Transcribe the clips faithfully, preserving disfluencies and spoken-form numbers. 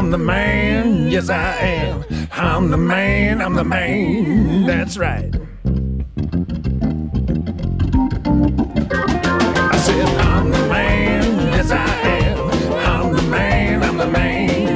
I'm the man, yes I am. I'm the man, I'm the man, that's right. I said I'm the man, yes I am. I'm the man, I'm the man.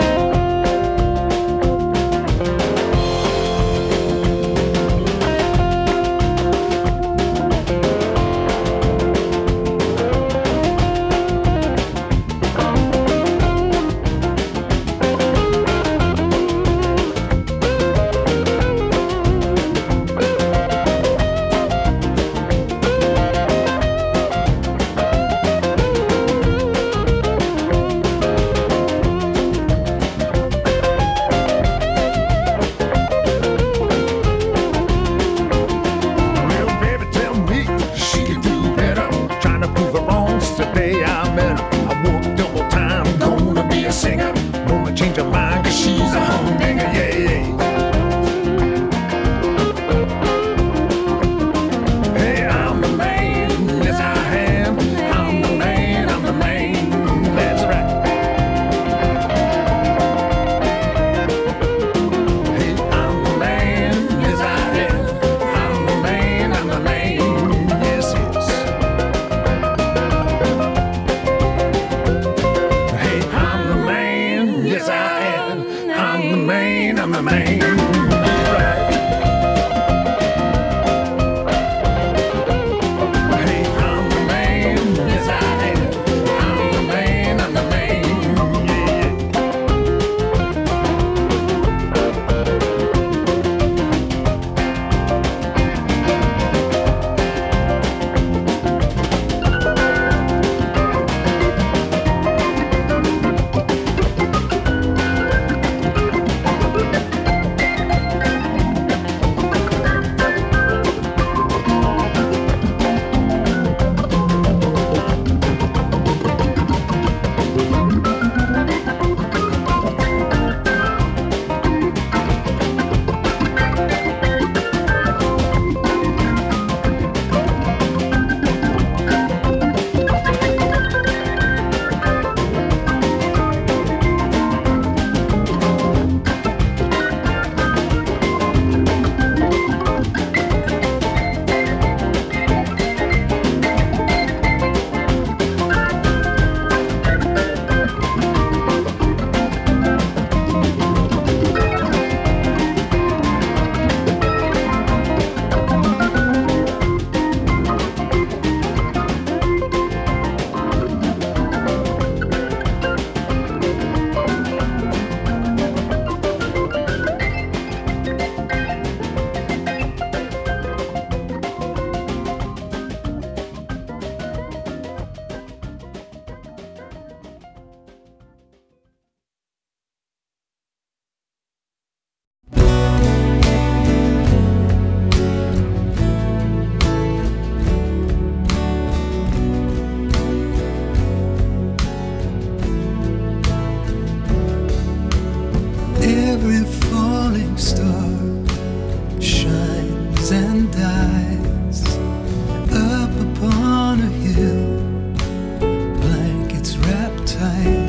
Singer, wanna change her mind cause she's a humdinger, yeah, yeah. Hey, I'm the man, yes I am. I'm the man, I'm the man, that's right. Hey, I'm the man, yes I am. I'm the man, I'm the man, yes, yes. Hey, I'm the man, yes I am. I'm the man, I'm the man, right. Hey, I'm the man, yes I am. I'm the man, I'm the man, yeah, Every falling star shines and dies up upon a hill, blankets wrapped tight.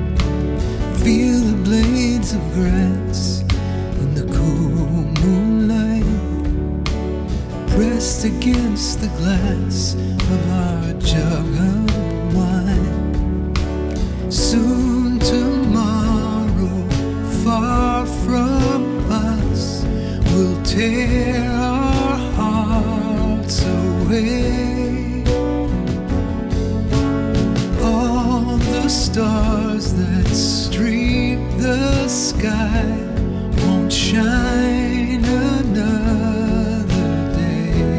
Feel the blades of grass in the cool moonlight, pressed against the glass of our jug of wine. Soon tomorrow, far from us, will tear our hearts away. All the stars that streak the sky won't shine another day.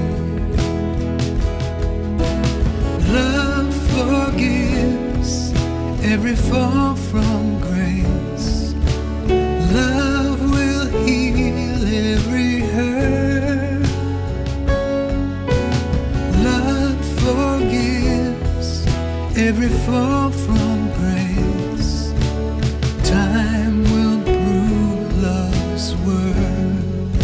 Love forgives every fall from grace. Love will heal every hurt. Love forgives every fall from grace. Time will prove love's worth.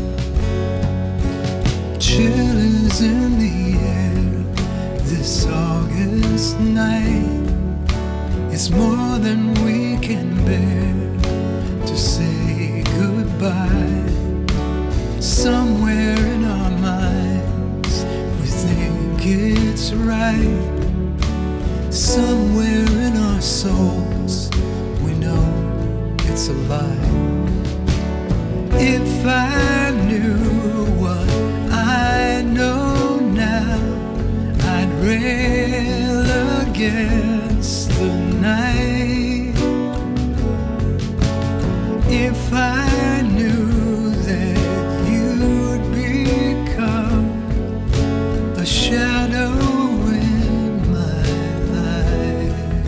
Chill is in the air this August night. It's more more than we can bear to say goodbye. Somewhere in our minds we think it's right. Somewhere in our souls we know it's a lie. If I knew what I know now, I'd rail against the night. If I knew that you'd become a shadow in my life.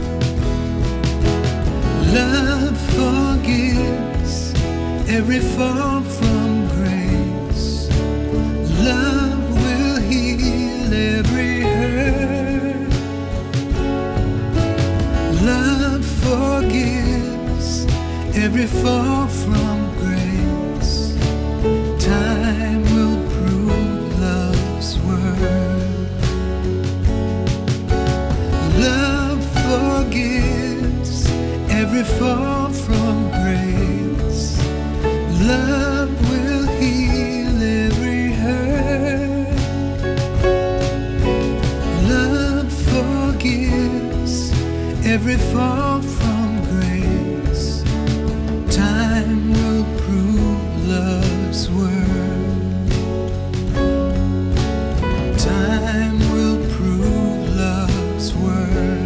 Love forgives every fall from grace. Love will heal every hurt. Love forgives every fall from grace. Time will prove love's worth. Love forgives every fall from grace. Love will heal every hurt. Love forgives every fall from grace. Time will prove love's worth. Time will prove love's worth.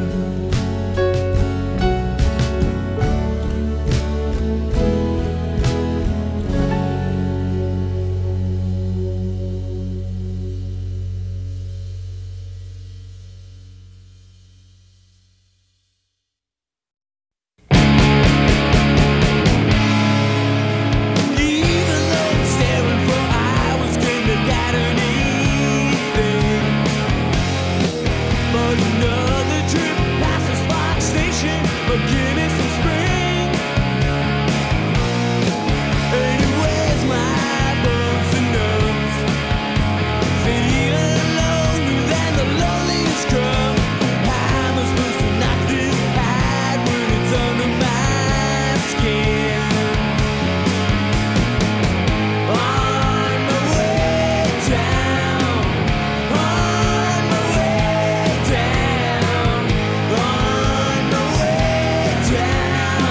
Even though staring for hours couldn't have gotten anything but another trip past the Spark Station of Guinness and Spring. Anyways, my bones and nerves fit even longer than the loneliest drum. How am I supposed to knock this hide when it's under my skin? On my way down, on my way down, on my way down.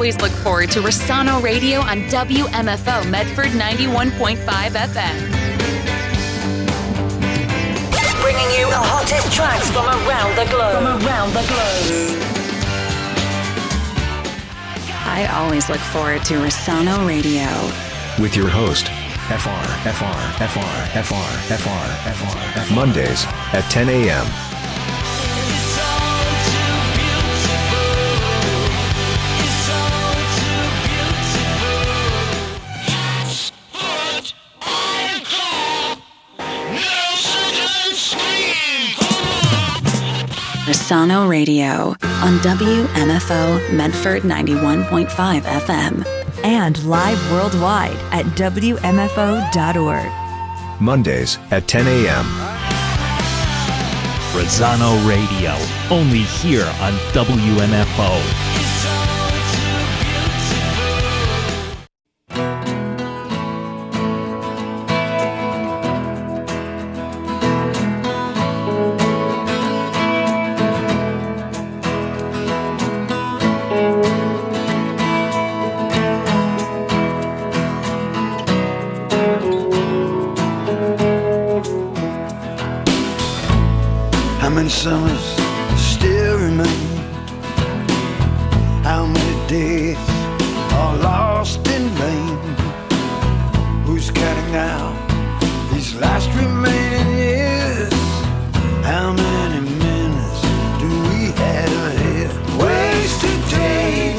always look forward to Rossano Radio on W M F O Medford ninety-one point five F M. Bringing you the hottest tracks from around the globe. From around the globe. I always look forward to Rossano Radio. With your host, F R, F R, F R, F R, F R, F R, F R. Mondays at ten a.m. Rossano Radio on W M F O Medford ninety-one point five F M. And live worldwide at W M F O dot org. Mondays at ten a.m. Rossano Radio, only here on W M F O. How many summers still remain? How many days are lost in vain? Who's counting now these last remaining years? How many minutes do we have ahead? Wasted days,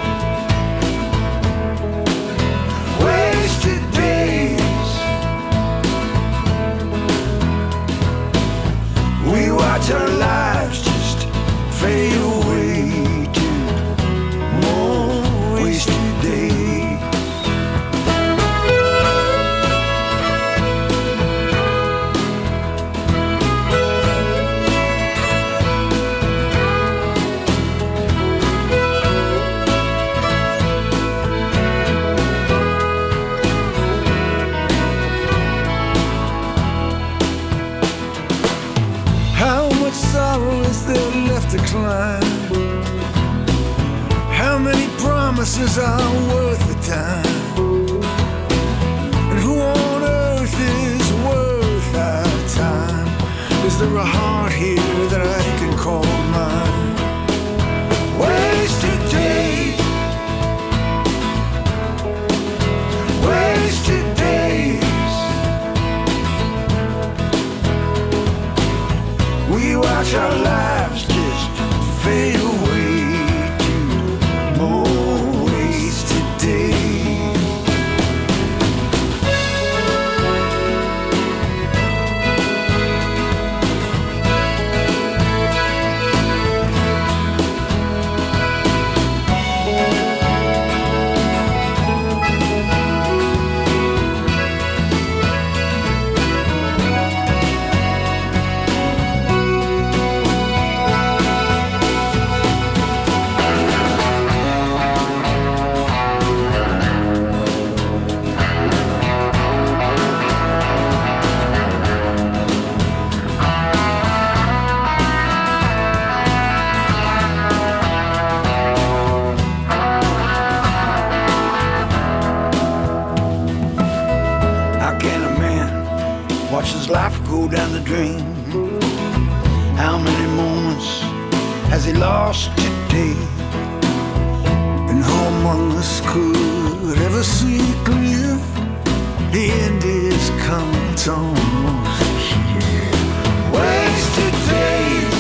wasted days. We watch our lives just fade away to more wasted days. How much sorrow is there left to climb? How many promises are worth the time? And who on earth is worth our time? Is there a heart here that I can call mine? Wasted days, wasted days. We watch our lives just fade away to more wasted days. How can a man watch his life go down the drain? How many moments has he lost today? And who among us could ever see clear? The end is coming, it's almost here. Wasted days,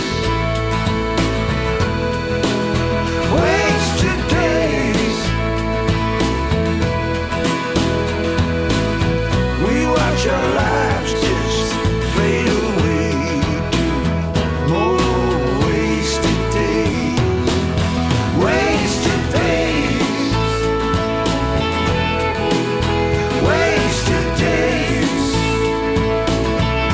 wasted days. We watch our lives just fade away to more wasted days, wasted days, wasted days.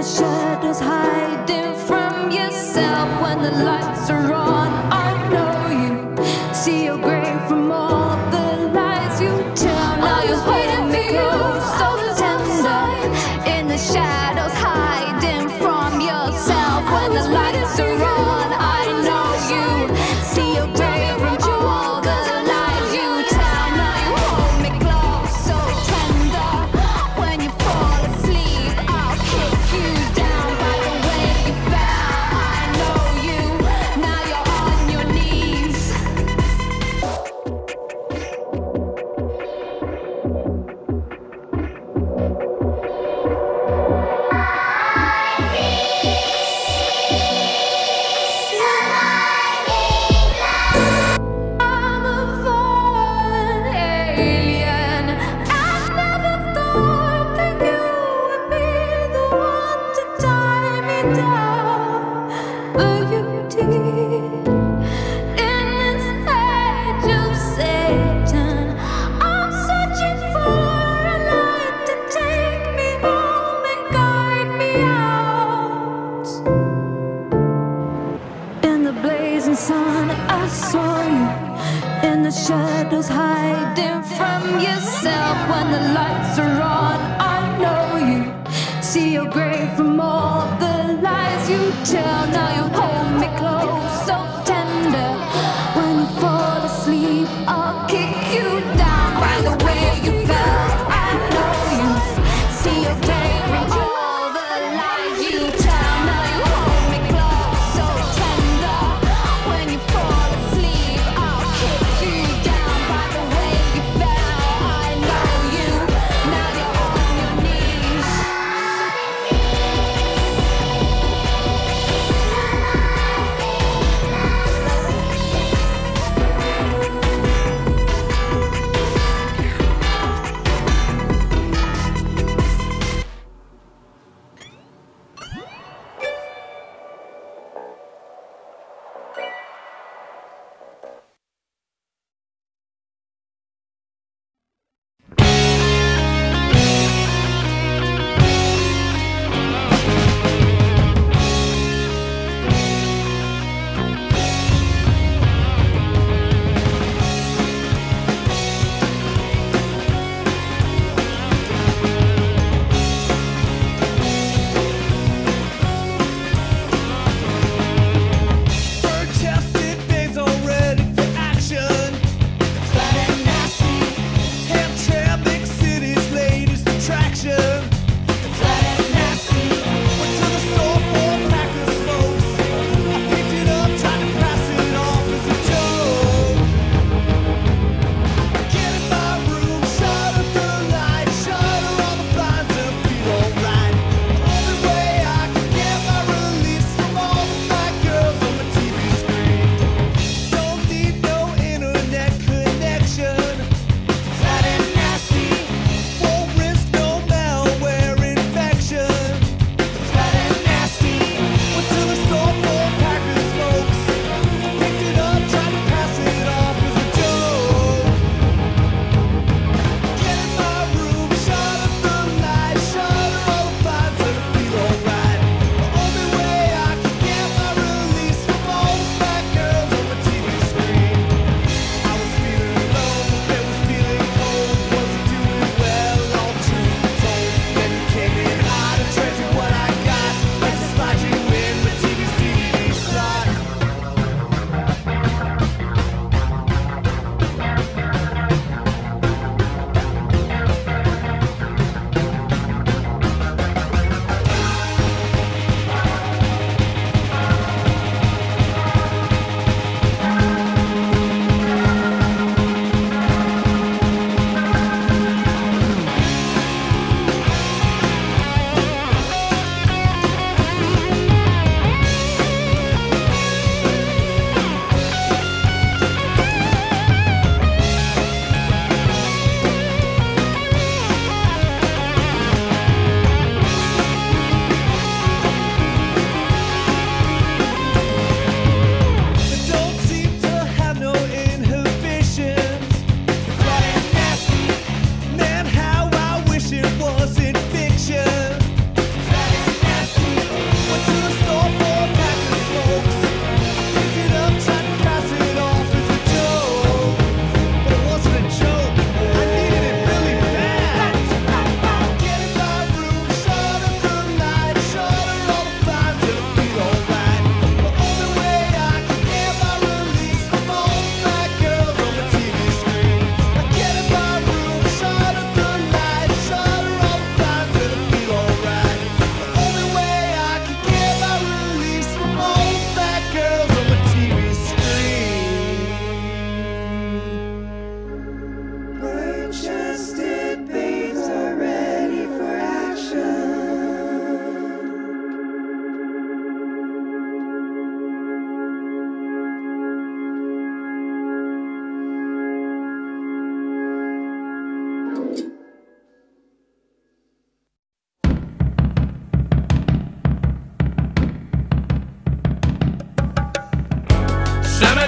shadows hiding from yourself when the lights are on. I know you see your grave from all the lies you tell. Now you're waiting for you, so tender. In the shadows hiding from yourself when the lights are on. I know you see your grave from all the lies you tell. Now you hold me close, so tender. When you fall asleep, I'll kick you down by the way you fell. I know you, now you're on your knees. I'm a fallen alien. I never thought that you would be the one to tie me down, but you did. In this age of Satan, I'm searching for a light to take me home and guide me out. In the blazing sun, I saw you. In the shadows, hiding from yourself when the lights are on. I know you see your grave from all the lies you tell. Now you hold me close, so tender. When you fall asleep, I'll kick you down by the way you fell. I know you see your grave from all the lies you tell. Now you hold me close, so tender. When you fall asleep, I'll kick you down by the way you fell. I know you, now you're on your knees.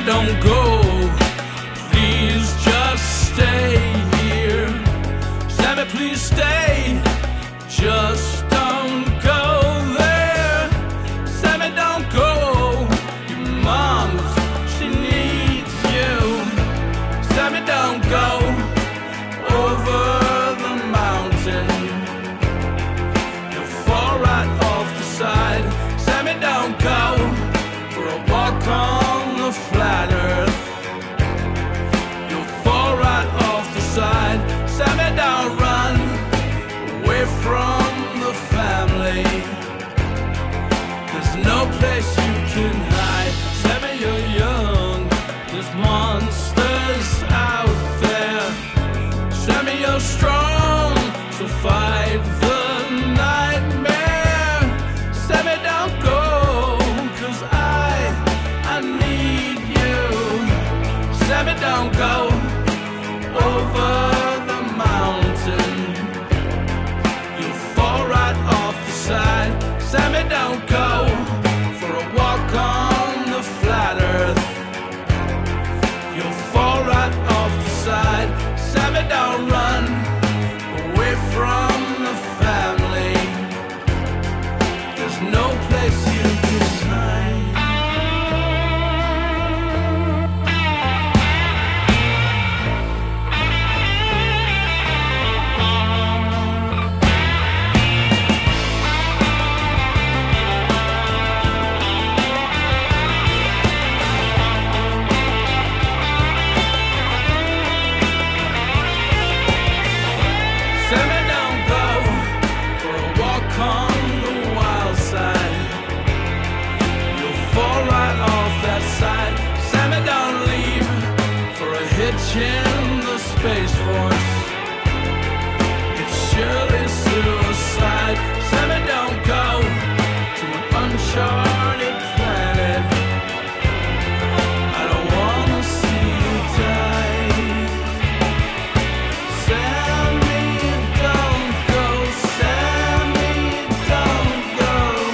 don't go. Please just stay here. Sammy, please stay. Just don't go there. Sammy, don't go. Your mom, she needs you. Sammy, don't go over the mountain. You'll fall right off the side. Sammy, don't go for a walk on the flat earth. You'll fall right off the side. Sammy, don't run away from the family. There's no place you can hide. Sammy, you're young. There's monsters out there. Sammy, you're strong, so fight the nightmare. Sammy, don't go, 'cause I, I need you. Sammy, don't go over the mountain. You'll fall right off the side. Sammy, don't go for a walk on the flat earth. You'll fall right off the side. Sammy, don't run away from the family. There's no place you can hide. Sammy, don't go for a walk on the wild side. You'll fall right off that side. Sammy, don't leave for a hitch in the Space Force. It's surely suicide. Sammy, don't go to an uncharted planet. I don't wanna see you die. Sammy, don't go. Sammy, don't go.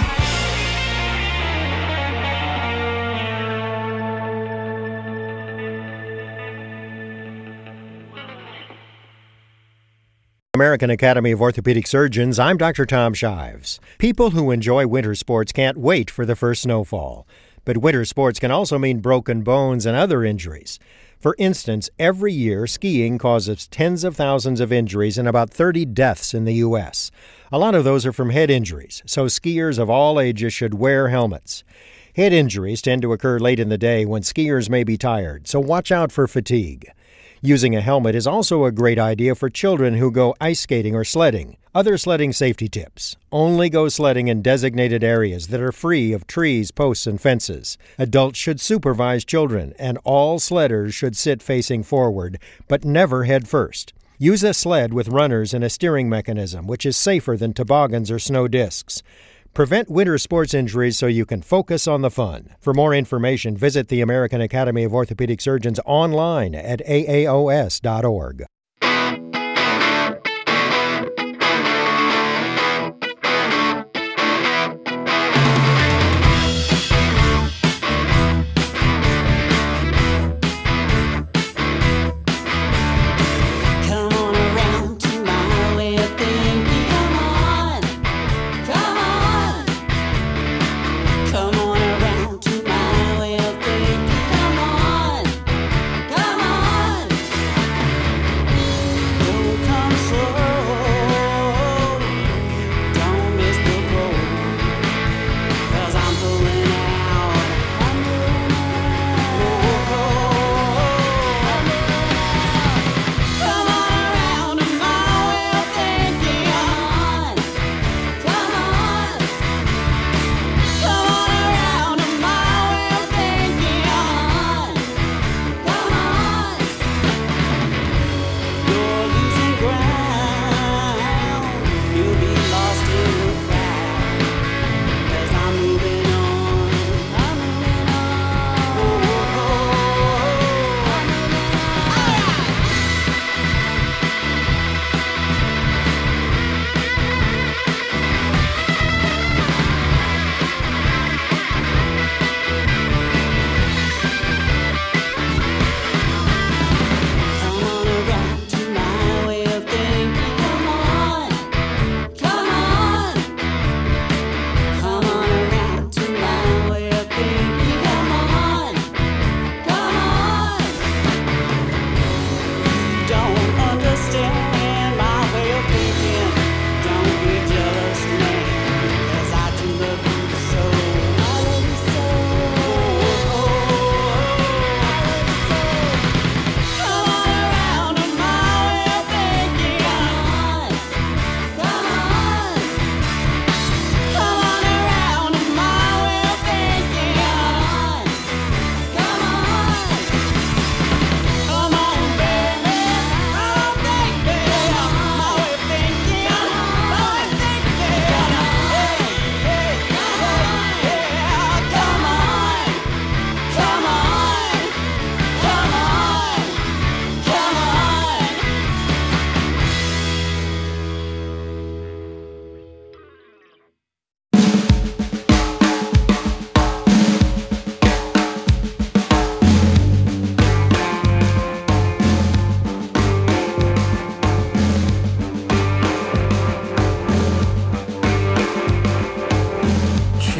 American Academy of Orthopedic Surgeons, I'm Doctor Tom Shives. People who enjoy winter sports can't wait for the first snowfall. But winter sports can also mean broken bones and other injuries. For instance, every year skiing causes tens of thousands of injuries and about thirty deaths in the U S. A lot of those are from head injuries, so skiers of all ages should wear helmets. Head injuries tend to occur late in the day when skiers may be tired, so watch out for fatigue. Using a helmet is also a great idea for children who go ice skating or sledding. Other sledding safety tips: only go sledding in designated areas that are free of trees, posts, and fences. Adults should supervise children, and all sledders should sit facing forward, but never head first. Use a sled with runners and a steering mechanism, which is safer than toboggans or snow discs. Prevent winter sports injuries so you can focus on the fun. For more information, visit the American Academy of Orthopedic Surgeons online at A A O S dot org.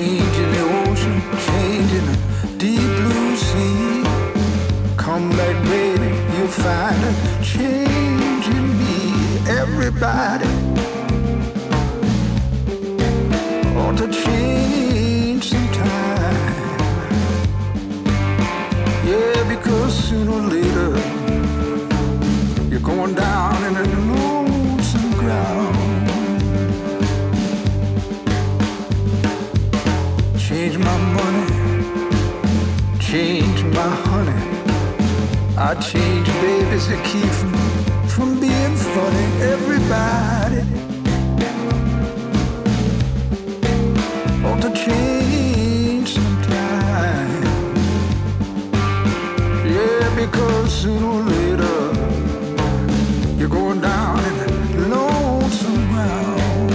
change in the ocean, change in the deep blue sea. Come back, baby, you'll find a change in me. Everybody ought to change sometime. Yeah, because sooner or later you're going down in a lonesome ground. Change my money, change my honey. I change babies that keep from, from being funny. Everybody ought to change sometime. Yeah, because sooner or later you're going down in a lonesome ground.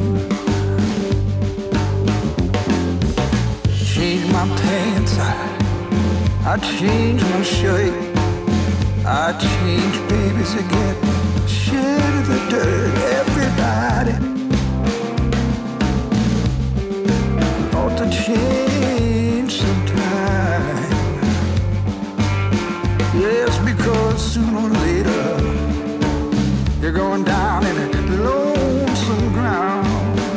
Change my pants, I, I change my shirt. I change babies again, shed the dirt. Everybody ought to change sometime. Yes, because sooner or later you're going down in a lonesome ground.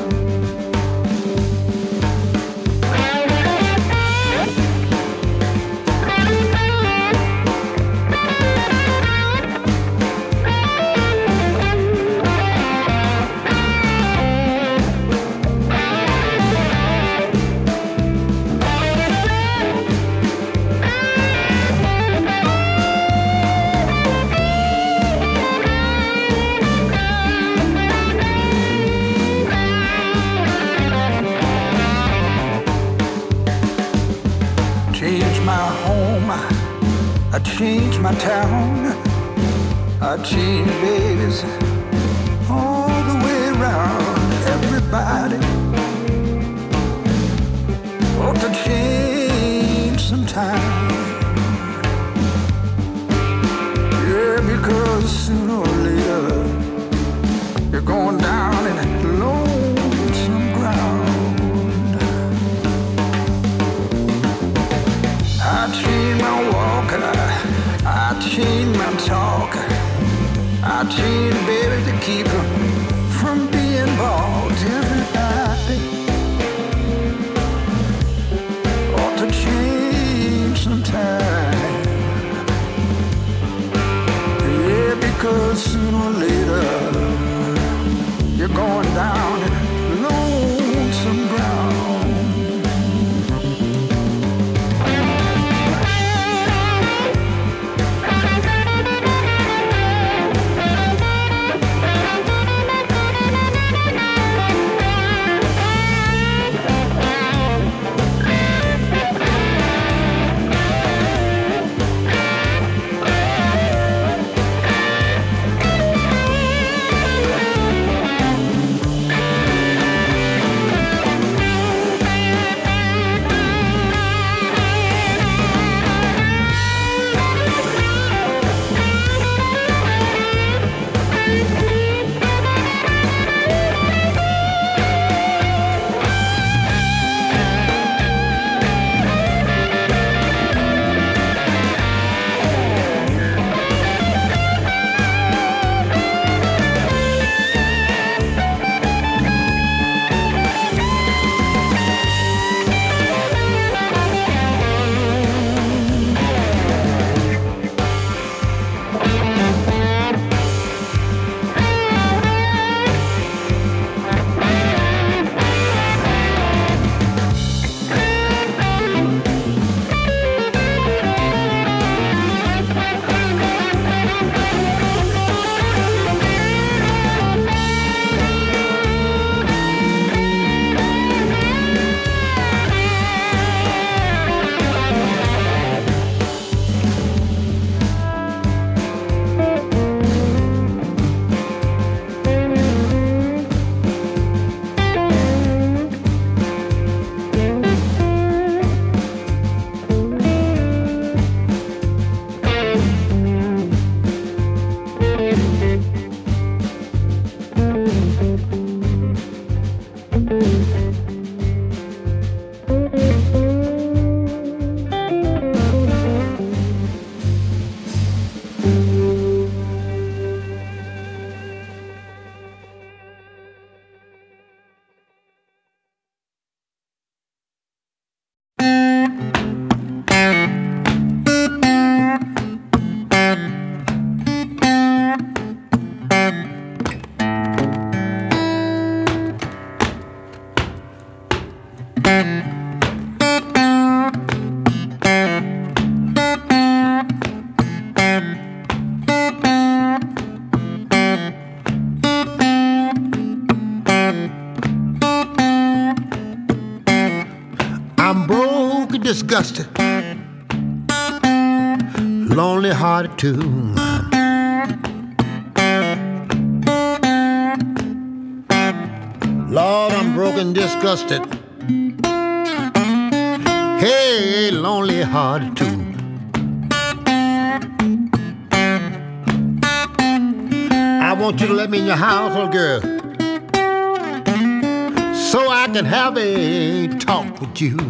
I change my town, I change babies all the way around. Everybody ought to change sometime. Yeah, because sooner or later you're going down in a lonesome ground. I change my walk, I, I change my talk, I change baby to keep them from being bald. Everybody ought to change sometime. Yeah, because sooner or later you're going down in lonesome ground. I'm broke and disgusted, lonely hearted too. Lord, I'm broken and disgusted. Hey, lonely hearted too. I want you to let me in your house, little girl, so I can have a talk with you.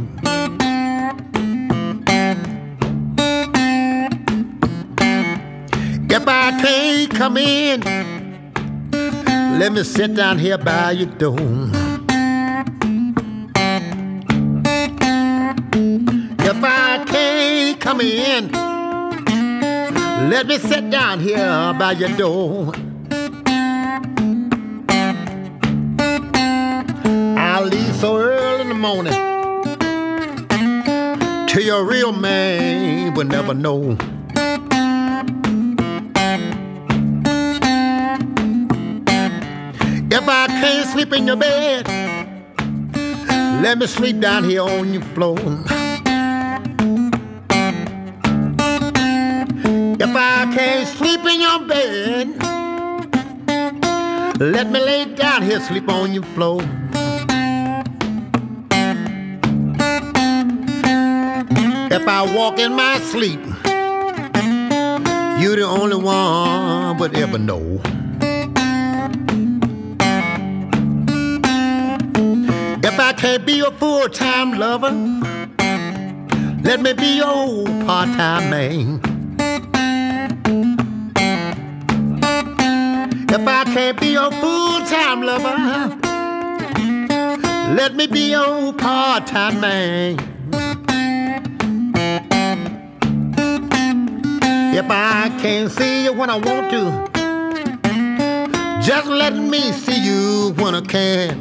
If I can't come in, let me sit down here by your door. If I can't come in, let me sit down here by your door. I'll leave so early in the morning till your real man will never know. If I can't sleep in your bed, let me sleep down here on your floor. If I can't sleep in your bed, let me lay down here, sleep on your floor. If I walk in my sleep, you're the only one would ever know. If I can't be your full-time lover, let me be your part-time man. If I can't be your full-time lover, let me be your part-time man. If I can't see you when I want to, just let me see you when I can.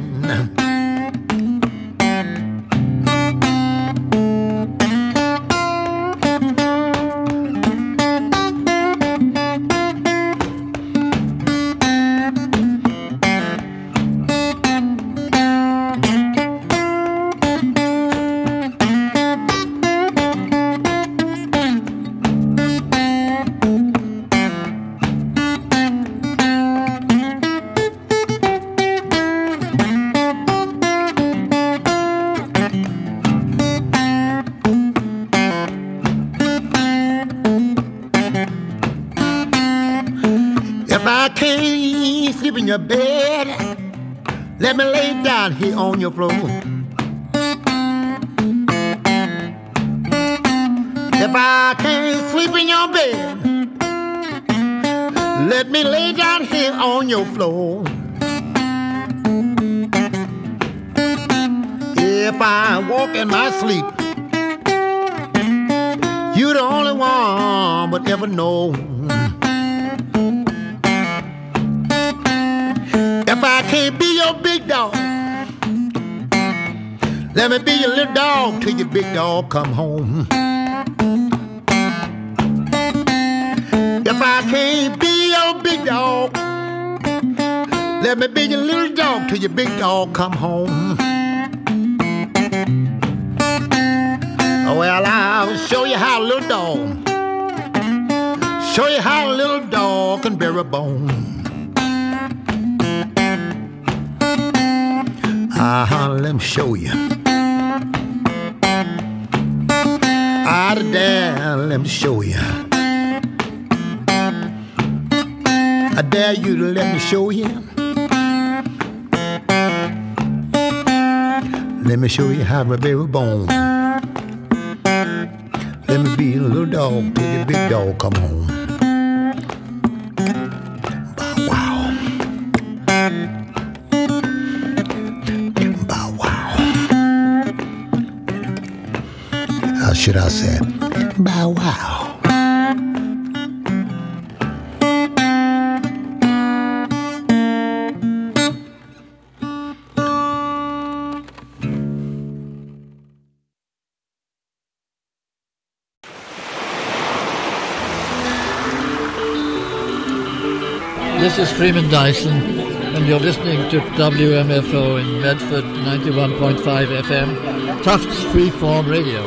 In your bed, let me lay down here on your floor. If I can't sleep in your bed, let me lay down here on your floor. If I walk in my sleep, you're the only one would ever know. If I can't be your big dog, let me be your little dog till your big dog come home. If I can't be your big dog, let me be your little dog till your big dog come home. Well, I'll show you how a little dog, show you how a little dog can bear a bone. Uh-huh, let me show you. Out of there, let me show you. I dare you to let me show you. Let me show you how to bear a bone. Let me be a little dog till the big dog come home. Should I say, bow wow. this is Freeman Dyson, and you're listening to W M F O in Medford, ninety-one point five F M, Tufts Freeform Radio.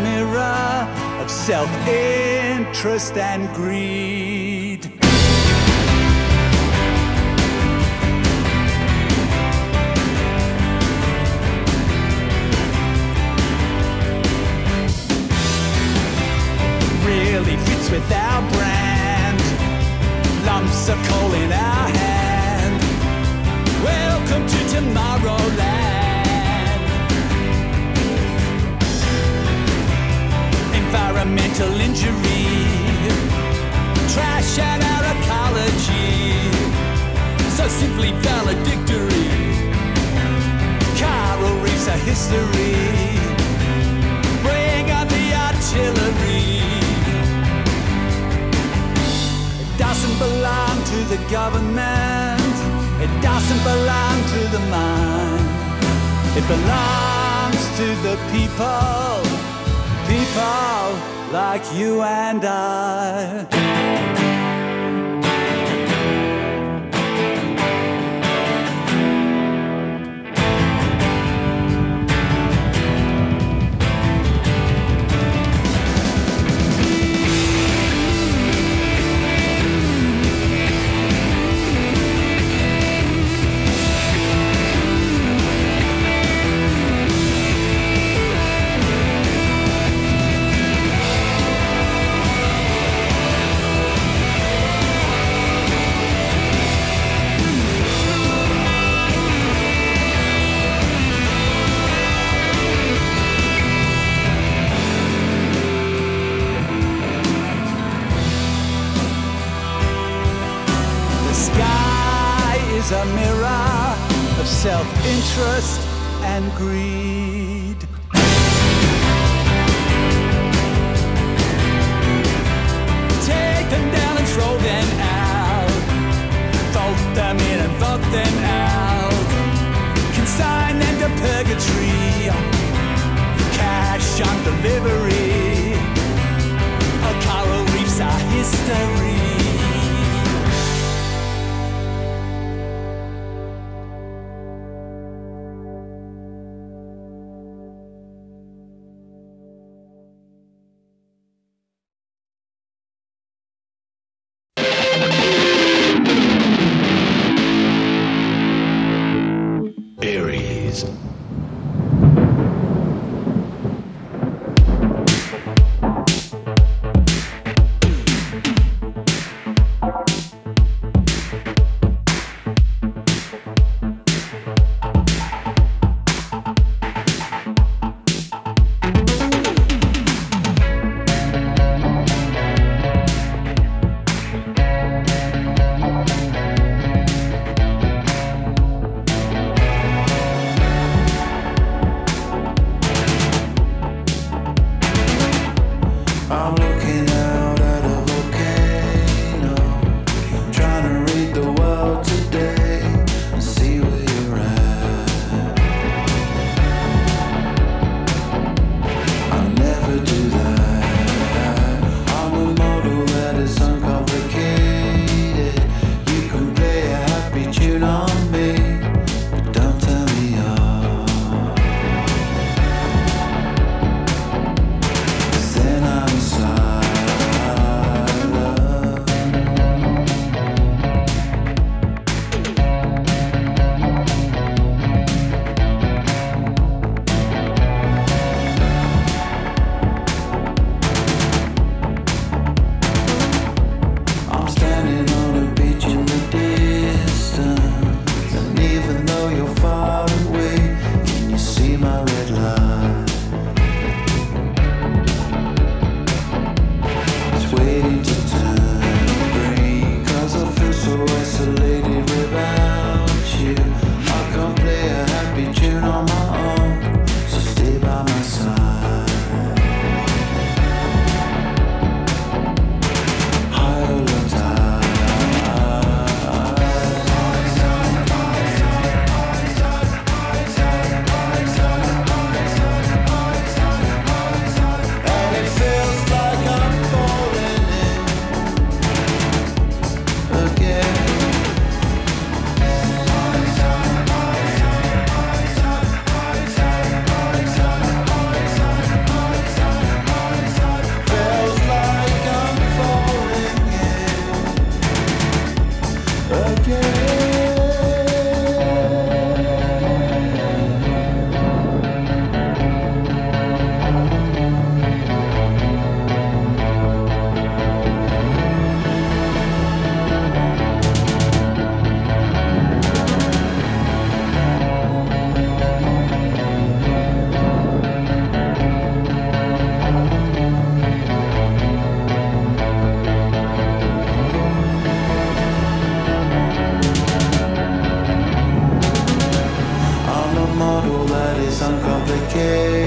Self-interest and greed. mental injury, trash and our ecology, so simply valedictory. Coral reefs are history, bring on the artillery. It doesn't belong to the government, it doesn't belong to the mind, it belongs to the people, people like you and I. A mirror of self-interest and greed. Take them down and throw them out, vote them in and vote them out, consign them to purgatory, cash on delivery, oh, coral reefs are history. it's uncomplicated.